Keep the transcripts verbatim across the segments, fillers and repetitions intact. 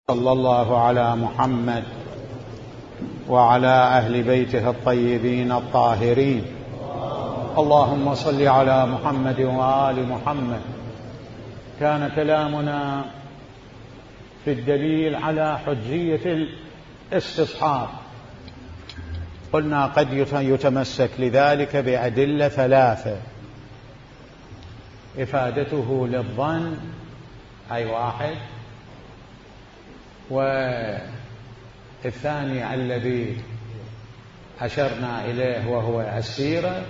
صلى الله على محمد وعلى أهل بيته الطيبين الطاهرين. اللهم صل على محمد وآل محمد. كان كلامنا في الدليل على حجية الاستصحاب. قلنا قد يتمسك لذلك بأدلة ثلاثة: إفادته للظن أي واحد، والثاني الذي أشرنا إليه وهو السيرة،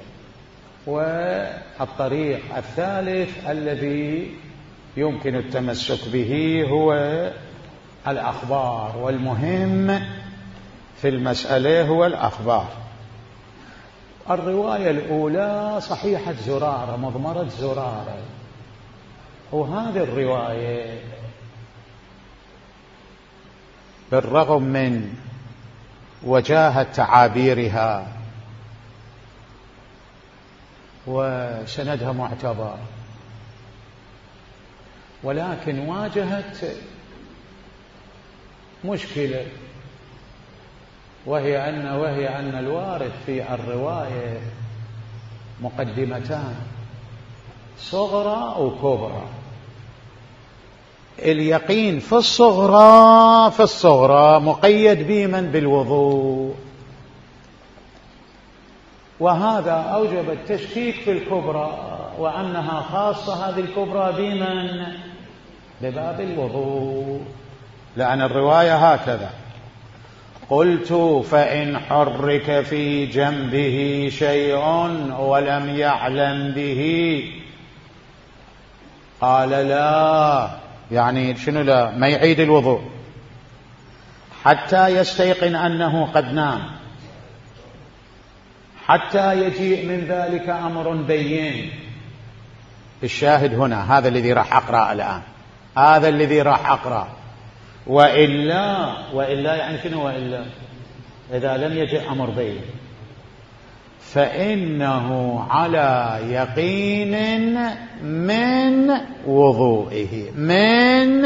والطريق الثالث الذي يمكن التمسك به هو الأخبار، والمهم في المسألة هو الأخبار. الرواية الأولى صحيحة زرارة، مضمرة زرارة، وهذه الرواية بالرغم من وجاهة تعابيرها وسندها معتبر، ولكن واجهت مشكلة، وهي أن وهي أن الوارد في الرواية مقدمتان: صغرى وكبرى. اليقين في الصغرى في الصغرى مقيد بمن؟ بالوضوء، وهذا أوجب التشكيك في الكبرى، وأنها خاصة هذه الكبرى بمن؟ بباب الوضوء، لأن الرواية هكذا: قلت فإن حرك في جنبه شيء ولم يعلم به قال لا، يعني شنو لا؟ ما يعيد الوضوء حتى يستيقن أنه قد نام، حتى يجيء من ذلك أمر بين. الشاهد هنا هذا الذي راح أقرأ الآن، هذا الذي راح أقرأ. وإلا وإلا يعني شنو وإلا؟ إذا لم يجئ أمر بين فإنه على يقين من وضوئه. من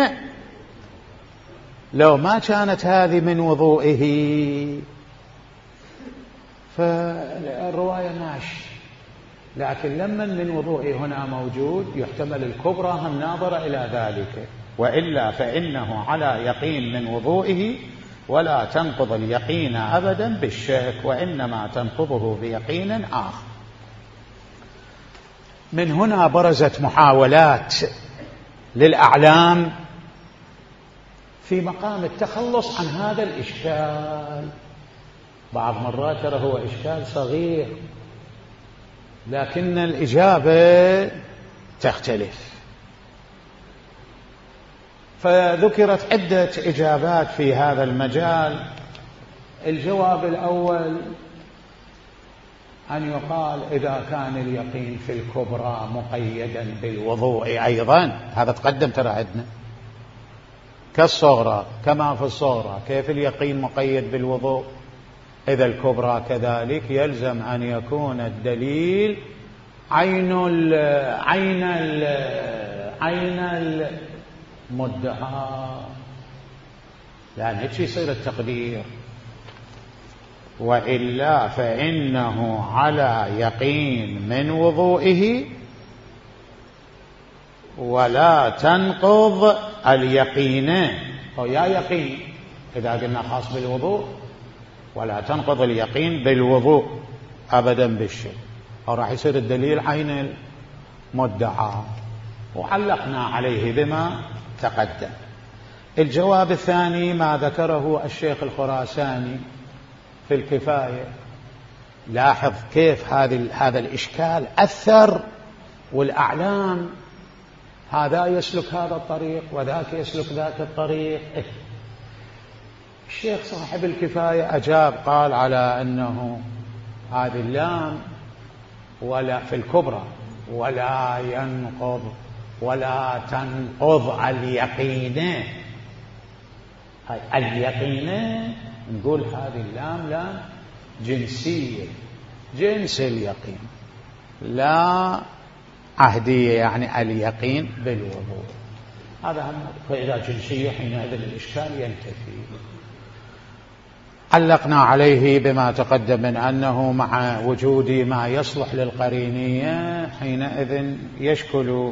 لو ما كانت هذه من وضوئه فالرواية ماشي، لكن لما من وضوئه هنا موجود يحتمل الكبرى هم ناظرة إلى ذلك، وإلا فإنه على يقين من وضوئه، ولا تنقض اليقين أبدا بالشك، وإنما تنقضه بيقين آخر. من هنا برزت محاولات للأعلام في مقام التخلص عن هذا الإشكال. بعض مرات ترى هو إشكال صغير، لكن الإجابة تختلف. فذكرت عدة إجابات في هذا المجال. الجواب الأول أن يقال إذا كان اليقين في الكبرى مقيدا بالوضوء أيضا، هذا تقدم ترى عندنا كالصغرى كما في الصغرى، كيف اليقين مقيد بالوضوء؟ إذا الكبرى كذلك يلزم أن يكون الدليل عين ال عين ال عين المدعى، لأن هيك يصير التقدير. وإلا فإنه على يقين من وضوئه ولا تنقض اليقين، أو يا يقين إذا قلنا خاص بالوضوء، ولا تنقض اليقين بالوضوء أبدا بالشيء، أو راح يصير الدليل عين المدعى، وعلقنا عليه بما تقدم. الجواب الثاني ما ذكره الشيخ الخراساني في الكفاية. لاحظ كيف هذا الإشكال أثر، والأعلام هذا يسلك هذا الطريق وذاك يسلك ذاك الطريق. الشيخ صاحب الكفاية أجاب، قال على أنه هذه اللام ولا في الكبرى ولا ينقض ولا تنقض اليقين. اليقين نقول هذه اللام لام جنسية، جنس اليقين، لا عهدية، يعني اليقين بالوضوء. هذا هم. فإذا جنسية حينئذ الإشكال ينتفي. علقنا عليه بما تقدم من أنه مع وجود ما يصلح للقرينية حينئذ يشكل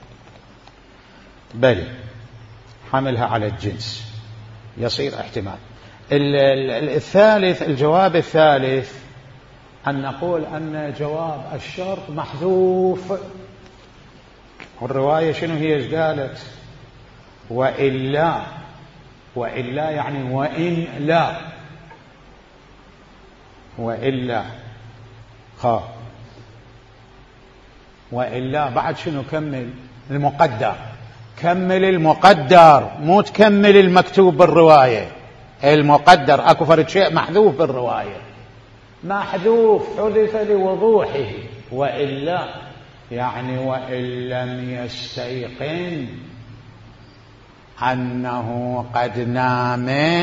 بل حملها على الجنس يصير احتمال. الثالث الجواب الثالث أن نقول أن جواب الشرط محذوف. والرواية شنو هي ايش قالت؟ وإلا. وإلا يعني وإن لا. وإلا خا وإلا بعد شنو؟ كمل المقدر. كمل المقدر مو تكمل المكتوب بالرواية. المقدر أكو فرد شيء محذوف بالرواية، محذوف حذف لوضوحه. وإلا يعني وإن لم يستيقن أنه قد نام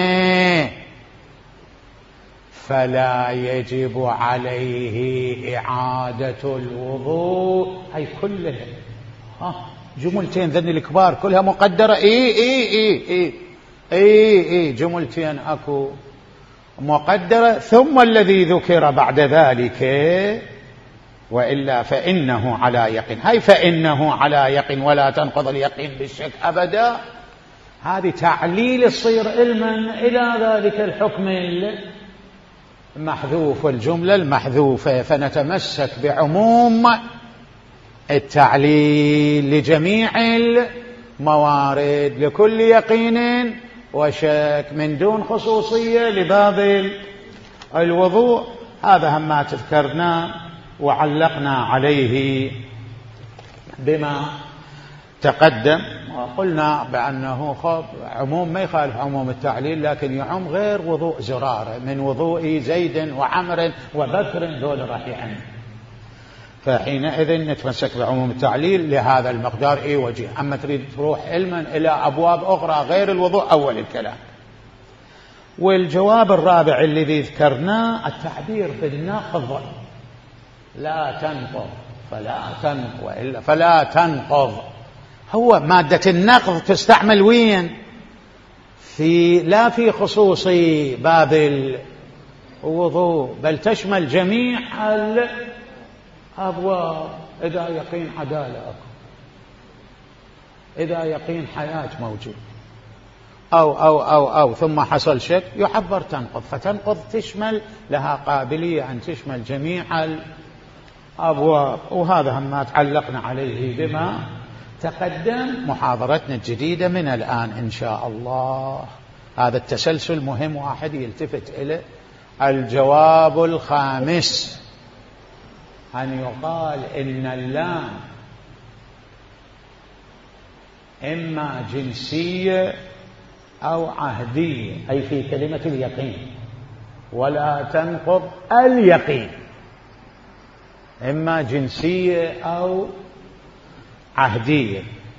فلا يجب عليه إعادة الوضوء. هاي كلها ها جملتين ذني الكبار كلها مقدرة. إي إي إي إي إي إي جملتين أكو مقدرة. ثم الذي ذكر بعد ذلك وإلا فإنه على يقين. هاي فإنه على يقين ولا تنقض اليقين بالشك أبدا. هذه تعليل يصير علما إلى ذلك الحكم المحذوف والجملة المحذوفة. فنتمسك بعموم التعليل لجميع الموارد لكل يقين وشك من دون خصوصية لباب الوضوء. هذا هم ما تذكرنا وعلقنا عليه بما تقدم. وقلنا بأنه خب عموم ما يخالف عموم التعليل، لكن يعم غير وضوء زرارة من وضوء زيد وعمر وبكر ذول راح يعم. فحينئذ نتمسك بعموم التعليل لهذا المقدار اي وجه. أما تريد تروح علما إلى أبواب أخرى غير الوضوء أول الكلام. والجواب الرابع الذي ذكرناه التعبير بالنقض. لا تنقض فلا تنقض وإلا فلا تنقض. هو مادة النقض تستعمل وين؟ في لا في خصوص باب الوضوء بل تشمل جميع الأبواب. إذا يقين عدالة أكو، إذا يقين حياة موجود، أو أو أو أو ثم حصل شك يعبر تنقض. فتنقض تشمل لها قابلية أن تشمل جميع الأبواب. وهذا هم ما تعلقنا عليه بما تقدم. محاضرتنا الجديدة من الآن إن شاء الله. هذا التسلسل مهم واحد يلتفت إليه. الجواب الخامس أن يقال إن اللام إما جنسية أو عهدية، أي في كلمة اليقين ولا تنقض اليقين، إما جنسية أو عهدية.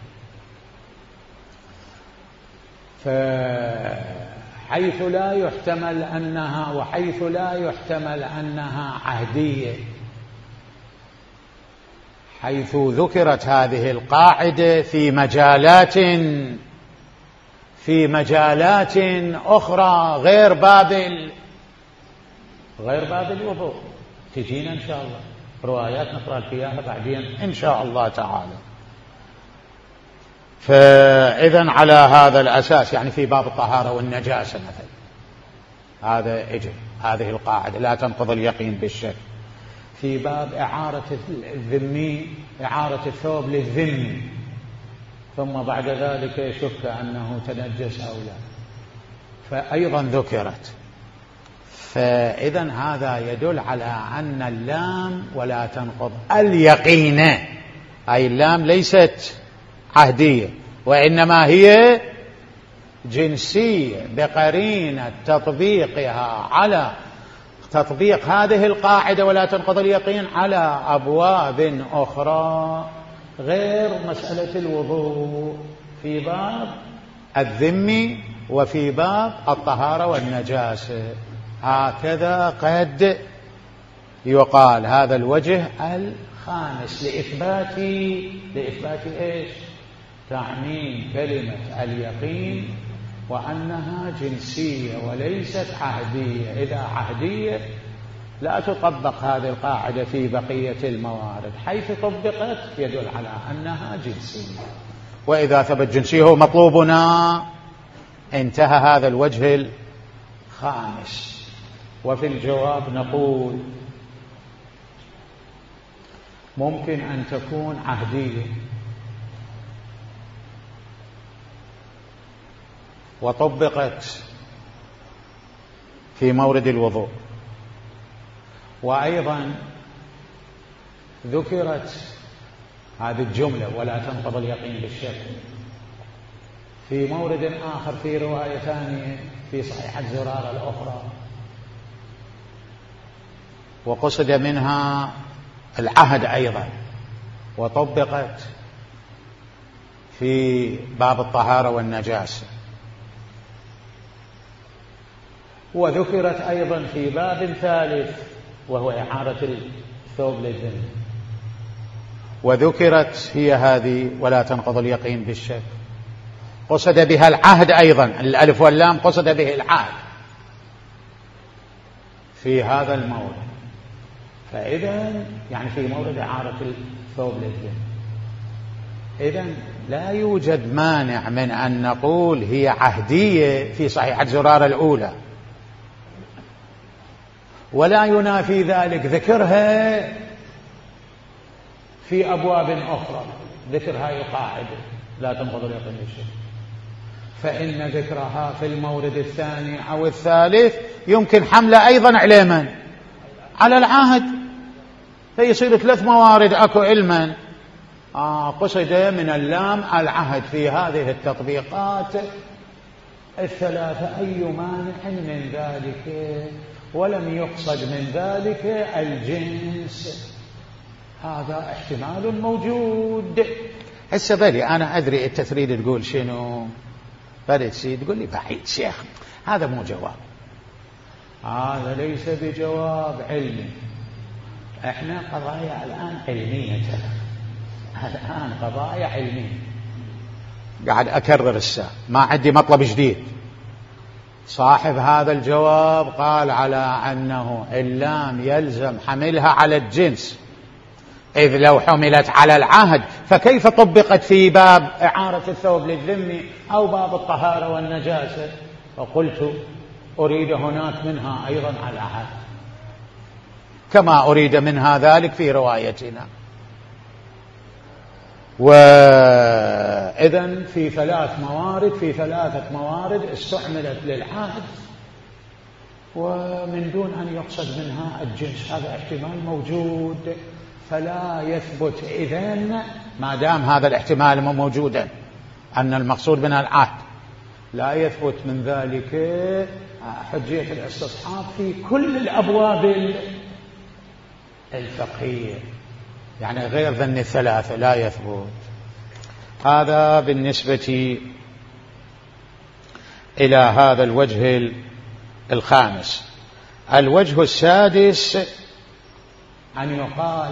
فحيث لا يحتمل أنها وحيث لا يحتمل أنها عهدية، حيث ذكرت هذه القاعدة في مجالات في مجالات أخرى غير باب غير باب الوضوء. تجينا إن شاء الله روايات نقرأ فيها بعدين إن شاء الله تعالى. فإذا على هذا الأساس يعني في باب الطهارة والنجاسة مثلا هذا اجل هذه القاعدة لا تنقض اليقين بالشك. في باب إعارة الذمي إعارة الثوب للذمي ثم بعد ذلك يشك أنه تنجس أو لا فأيضا ذكرت. فإذا هذا يدل على أن اللام ولا تنقض اليقين أي اللام ليست عهدية وإنما هي جنسية بقرينة تطبيقها على تطبيق هذه القاعدة ولا تنقض اليقين على أبواب أخرى غير مسألة الوضوء في باب الذم وفي باب الطهارة والنجاسة. هكذا قد يقال. هذا الوجه الخامس لإثبات لإثبات إيش؟ تعميم كلمة اليقين وأنها جنسية وليست عهدية. إذا عهدية لا تطبق هذه القاعدة في بقية الموارد، حيث طبقت يدل على أنها جنسية. وإذا ثبت جنسية هو مطلوبنا، انتهى هذا الوجه الخامس. وفي الجواب نقول ممكن أن تكون عهدية وطبقت في مورد الوضوء، وأيضا ذكرت هذه الجملة ولا تنقض اليقين بالشك في مورد آخر في رواية ثانية في صحيحة زرارة الأخرى، وقصد منها العهد أيضا، وطبقت في باب الطهارة والنجاسة، وذكرت أيضا في باب ثالث وهو إعارة الثوب للذنب، وذكرت هي هذه ولا تنقض اليقين بالشك، قصد بها العهد أيضا، الألف واللام قصد به العهد في هذا المورد. فإذا يعني في مورد إعارة الثوب للذنب، إذا لا يوجد مانع من أن نقول هي عهدية في صحيحة زرارة الأولى، ولا ينافي ذلك ذكرها في أبواب أخرى، ذكر هاي القاعدة لا تنقض اليقين بالشك، فإن ذكرها في المورد الثاني أو الثالث يمكن حمله أيضا على من؟ على العهد، فيصير ثلاث موارد أكو علما. آه قصد من اللام العهد في هذه التطبيقات الثلاثة، أي مانع من ذلك؟ ولم يقصد من ذلك الجنس، هذا احتمال موجود. هسه بلي أنا أدري التثريد تقول شنو، بدأت تسيد تقول لي بعيد شيخ، هذا مو جواب، هذا ليس بجواب علمي. احنا قضايا الآن علمية، الآن قضايا علمية، قاعد أكرر الساعة، ما عندي مطلب جديد. صاحب هذا الجواب قال على أنه اللام يلزم حملها على الجنس، إذ لو حملت على العهد فكيف طبقت في باب إعارة الثوب للذم أو باب الطهارة والنجاسة؟ فقلت أريد هناك منها أيضا على العهد كما أريد منها ذلك في روايتنا. وإذن في ثلاث موارد، في ثلاثة موارد استعملت للعهد ومن دون أن يقصد منها الجنس، هذا احتمال موجود. فلا يثبت إذن ما دام هذا الاحتمال موجودا أن المقصود منها العهد، لا يثبت من ذلك حجية الاستصحاب في كل الأبواب الفقهية، يعني غير ذن الثلاثة لا يثبت. هذا بالنسبة إلى هذا الوجه الخامس. الوجه السادس أن يقال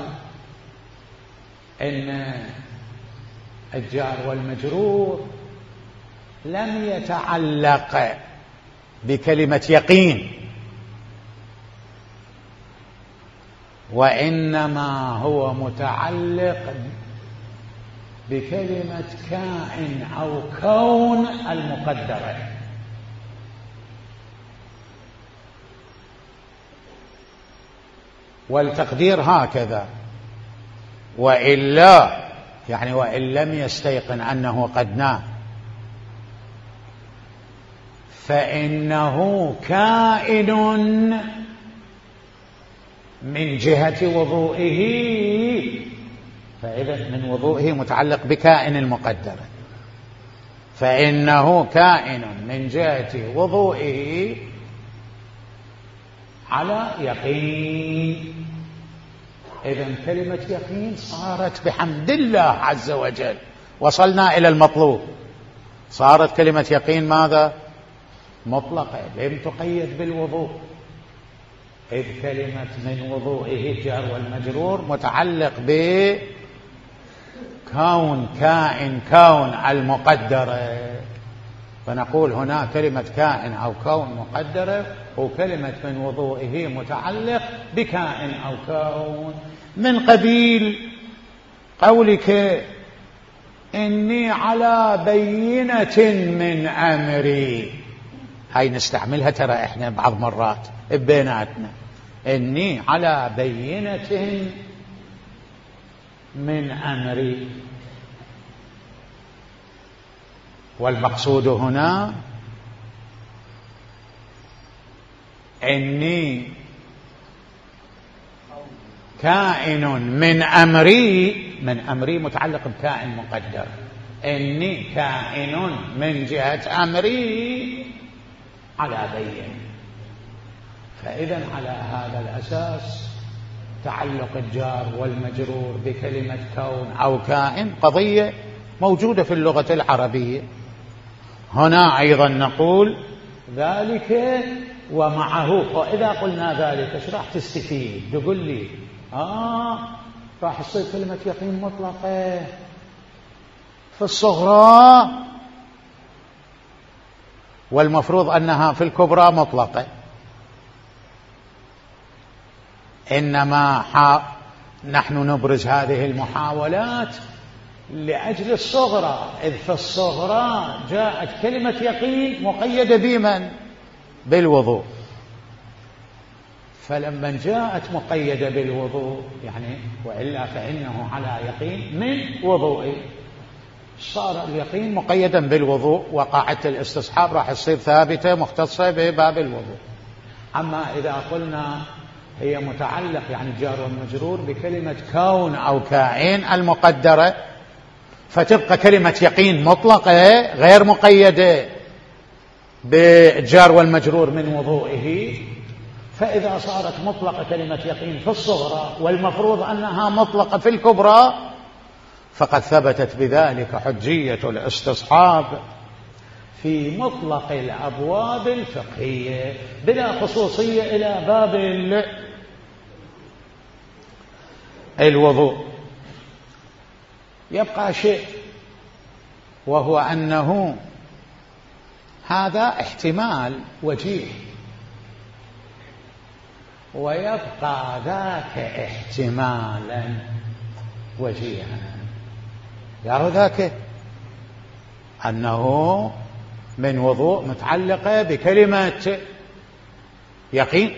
إن الجار والمجرور لم يتعلق بكلمة يقين، وإنما هو متعلق بكلمة كائن أو كون المقدرة. والتقدير هكذا، وإلا يعني وإن لم يستيقن أنه قد نام فإنه كائن من جهة وضوئه، فإذا من وضوئه متعلق بكائن المقدر، فإنه كائن من جهة وضوئه على يقين. إذن كلمة يقين صارت بحمد الله عز وجل، وصلنا إلى المطلوب، صارت كلمة يقين ماذا؟ مطلقة، لم تقيد بالوضوء، إذ كلمة من وضوئه الجار والمجرور متعلق كون كائن كون المقدرة، فنقول هنا كلمة كائن أو كون مقدرة، وكلمة من وضوئه متعلق بكائن أو كون، من قبيل قولك إني على بينة من أمري. هاي نستعملها ترى إحنا بعض مرات بيناتنا، إني على بينة من أمري. والمقصود هنا إني كائن من أمري، من أمري متعلق بكائن مقدر، إني كائن من جهة أمري على بين. فإذا على هذا الأساس تعلق الجار والمجرور بكلمة كون أو كائن قضية موجودة في اللغة العربية. هنا أيضا نقول ذلك ومعه. وإذا قلنا ذلك ايش راح تستفيد؟ تقول لي آه راح تصير كلمة يقين مطلقة في الصغرى، والمفروض أنها في الكبرى مطلقة. إنما حا... نحن نبرز هذه المحاولات لأجل الصغرى، إذ في الصغرى جاءت كلمة يقين مقيدة بمن؟ بالوضوء. فلما جاءت مقيدة بالوضوء يعني وإلا فإنه على يقين من وضوء، صار اليقين مقيدا بالوضوء، وقاعدة الاستصحاب راح تصير ثابتة مختصة بباب الوضوء. أما إذا قلنا هي متعلق يعني الجار والمجرور بكلمة كون أو كائن المقدرة، فتبقى كلمة يقين مطلقة غير مقيدة بالجار والمجرور من وضوئه. فإذا صارت مطلقة كلمة يقين في الصغرى والمفروض أنها مطلقة في الكبرى، فقد ثبتت بذلك حجية الاستصحاب في مطلق الأبواب الفقهية بلا خصوصية إلى باب الوضوء. يبقى شيء، وهو أنه هذا احتمال وجيه، ويبقى ذاك احتمالا وجيها. يا ذاك أنه من وضوء متعلقة بكلمة يقين،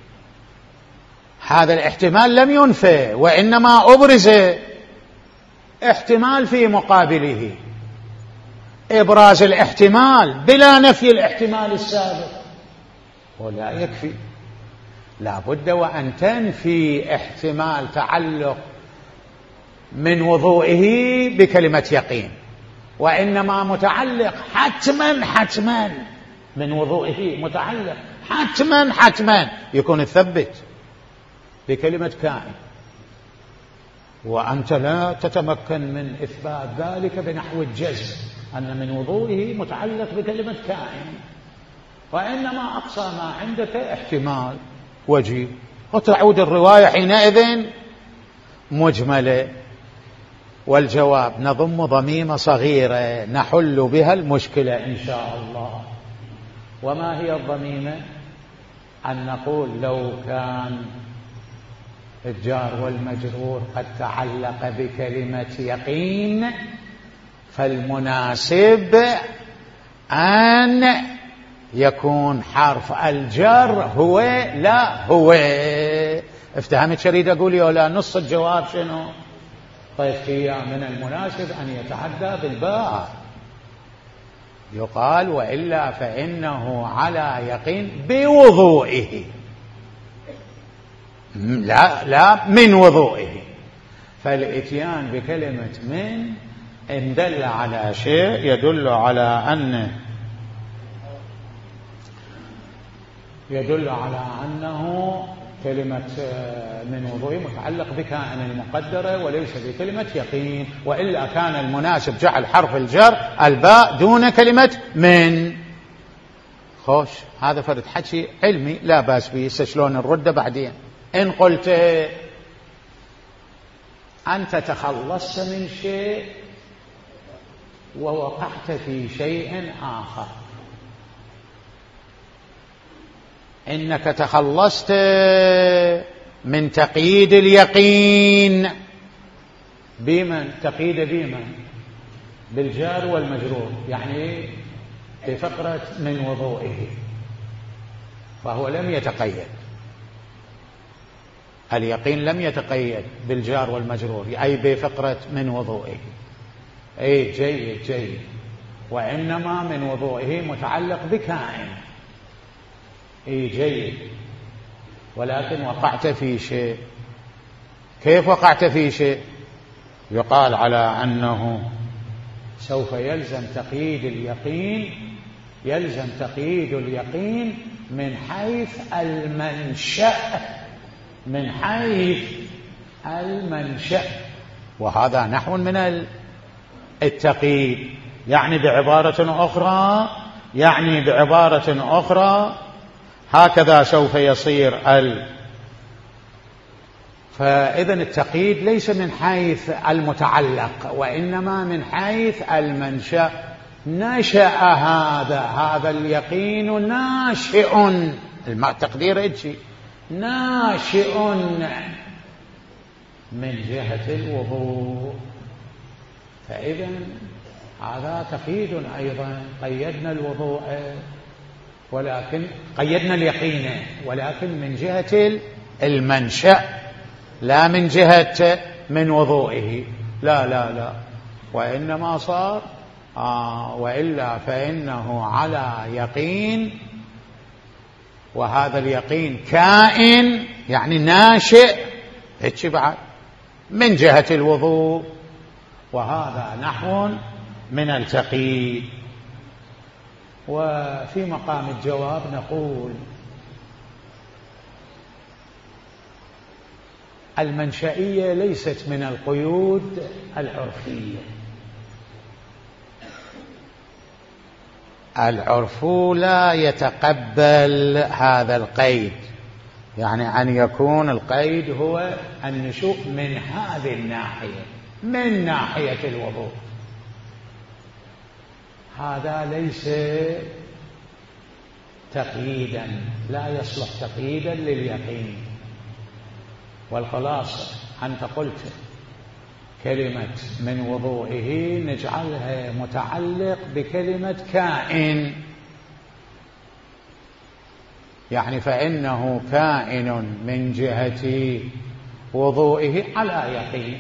هذا الاحتمال لم ينفى، وإنما أبرز احتمال في مقابله. إبراز الاحتمال بلا نفي الاحتمال السابق ولا يكفي، لا بد وأن تنفي احتمال تعلق من وضوئه بكلمة يقين، وإنما متعلق حتما حتما من وضوئه متعلق حتما حتما يكون الثبت بكلمة كائن، وأنت لا تتمكن من إثبات ذلك بنحو الجزم أن من وضوئه متعلق بكلمة كائن، وإنما أقصى ما عندك احتمال وجيه، وتعود الرواية حينئذ مجملة. والجواب نضم ضميمة صغيرة نحل بها المشكلة إن شاء الله. وما هي الضميمة؟ أن نقول لو كان الجار والمجرور قد تعلق بكلمة يقين، فالمناسب أن يكون حرف الجر هو لا هو. افتهمت شريد أقول ولا نص الجواب شنو؟ طيب هي من المناسب أن يتعدى بالباء، يقال وإلا فإنه على يقين بوضوئه، لا لا من وضوئه. فالإتيان بكلمة من إن دل على شيء يدل على أن يدل على أنه كلمة من وضوء متعلق بكائن المقدرة وليس بكلمة يقين، وإلا كان المناسب جعل حرف الجر الباء دون كلمة من. خوش، هذا فرد حكي علمي لا بأس به، شلون نرد بعدين. إن قلت أنت تخلصت من شيء ووقعت في شيء آخر، إنك تخلصت من تقييد اليقين بمن؟ تقييد بمن؟ بالجار والمجرور، يعني بفقرة من وضوئه، فهو لم يتقيد، اليقين لم يتقيد بالجار والمجرور أي بفقرة من وضوئه. أي جيد جيد، وإنما من وضوئه متعلق بكائن. أي جيد، ولكن وقعت في شيء. كيف وقعت في شيء؟ يقال على أنه سوف يلزم تقييد اليقين، يلزم تقييد اليقين من حيث المنشأ، من حيث المنشأ، وهذا نحو من التقييد. يعني بعبارة أخرى يعني بعبارة أخرى هكذا سوف يصير ال فإذا التقييد ليس من حيث المتعلق، وإنما من حيث المنشأ. نشأ هذا هذا اليقين ناشئ، التقدير إجي ناشئ من جهة الوضوء. فإذا هذا تقييد أيضا، قيدنا الوضوء ولكن قيدنا اليقين، ولكن من جهة المنشأ لا من جهة من وضوئه، لا لا لا، وإنما صار آه وإلا فإنه على يقين، وهذا اليقين كائن يعني ناشئ هيك بعد من جهة الوضوء، وهذا نحو من التقييد. وفي مقام الجواب نقول المنشئية ليست من القيود العرفية. العرف لا يتقبل هذا القيد، يعني أن يكون القيد هو النشوء من هذه الناحية، من ناحية الوضوء، هذا ليس تقييدا، لا يصلح تقييدا لليقين. والخلاصة أنت قلت كلمة من وضوئه نجعلها متعلق بكلمة كائن، يعني فإنه كائن من جهة وضوئه على يقين،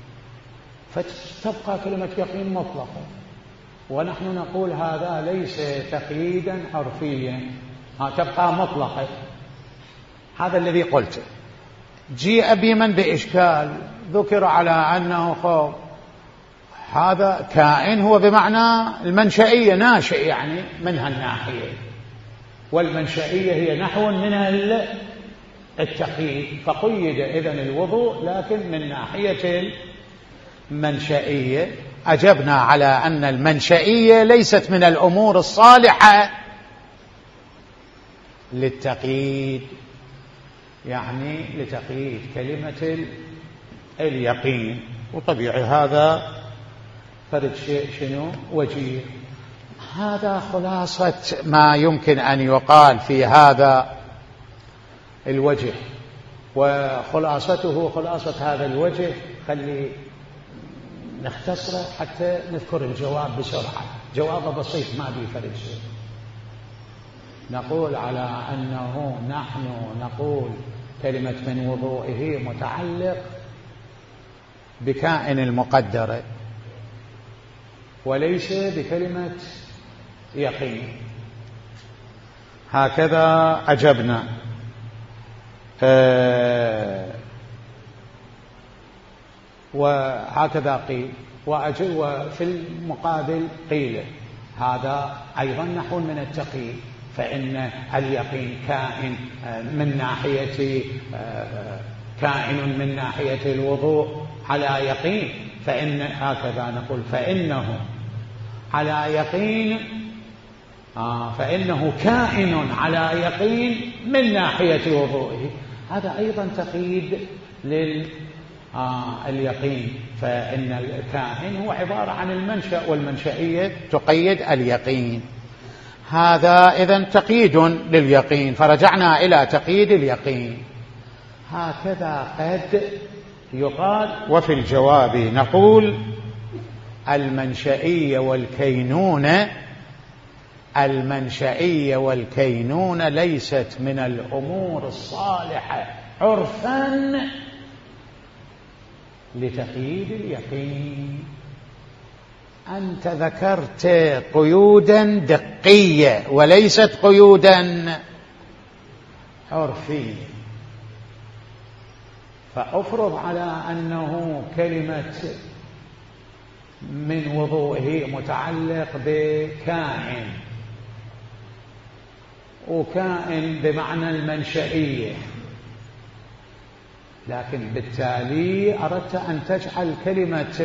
فتبقى كلمة يقين مطلقة. ونحن نقول هذا ليس تقييدا حرفيا، تبقى مطلقة. هذا الذي قلته. جيء بمن بإشكال، ذكر على أنه خوف، هذا كائن هو بمعنى المنشئية، ناشئ يعني من هالناحية، والمنشئية هي نحو من التقييد، فقيد إذن الوضوء لكن من ناحية المنشئية. أجبنا على أن المنشئية ليست من الأمور الصالحة للتقييد، يعني لتقييد كلمة اليقين، وطبيعي هذا فرد شيء شنو وجيه. هذا خلاصة ما يمكن أن يقال في هذا الوجه، وخلاصته خلاصة هذا الوجه خلي نختصره حتى نذكر الجواب بسرعة. جواب بسيط ما بيه فرد شيء. نقول على أنه نحن نقول كلمة من وضوئه متعلق بكائن المقدرة وليس بكلمة يقين، هكذا أجبنا. أه وهكذا قيل، وفي المقابل قيل هذا أيضا نحو من التقييد، فإن اليقين كائن من ناحية كائن من ناحية الوضوء على يقين، فإن هكذا نقول فإنه على يقين آه فإنه كائن على يقين من ناحية وضوئه. هذا أيضا تقييد آه اليقين، فإن الكائن هو عبارة عن المنشأ، والمنشئية تقيد اليقين. هذا إذن تقييد لليقين، فرجعنا إلى تقييد اليقين. هكذا قد يقال. وفي الجواب نقول المنشئية والكينونة المنشئية والكينونة ليست من الأمور الصالحة عرفا لتقييد اليقين. أنت ذكرت قيودا دقية وليست قيودا عرفية، فأفرض على أنه كلمة من وضوئه متعلق بكائن، وكائن بمعنى المنشئية، لكن بالتالي أردت أن تجعل كلمة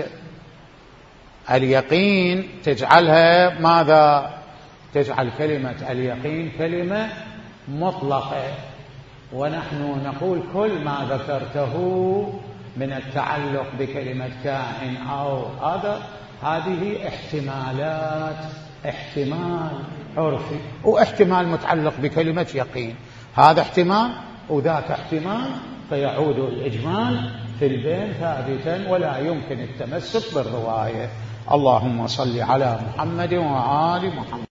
اليقين تجعلها ماذا؟ تجعل كلمة اليقين كلمة مطلقة، ونحن نقول كل ما ذكرته من التعلق بكلمة كائن أو هذا هذه احتمالات، احتمال عرفي واحتمال متعلق بكلمة يقين، هذا احتمال وذاك احتمال، فيعود الإجمال في البين ثابتا ولا يمكن التمسك بالرواية. اللهم صل على محمد وآل محمد.